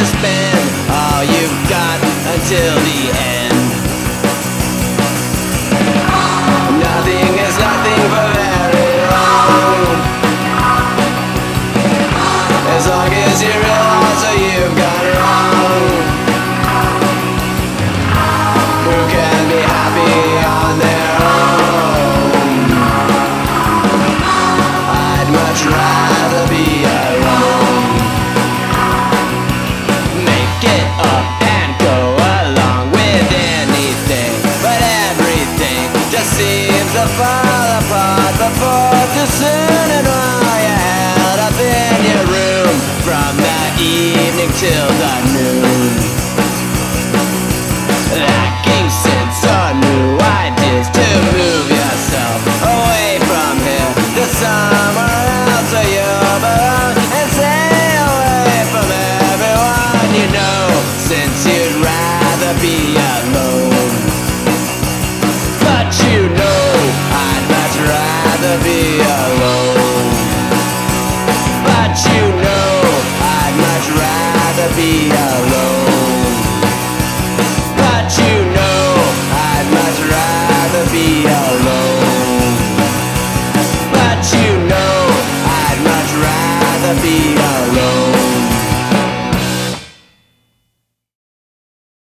to spend all you've got until the end. Nothing is nothing for very long, as long as you realize that you've gone wrong. Who can be happy on their own? I'd much rather be alone. Make it up and go along with anything, but everything just seems to fall apart before too soon. And while you're held up in your room from the evening till the noon, lacking sense or new ideas to move yourself away from here to somewhere else where you belong, and stay away from everyone you know, since you'd rather be alone. But you know I'd much rather be alone. But you know I'd much rather be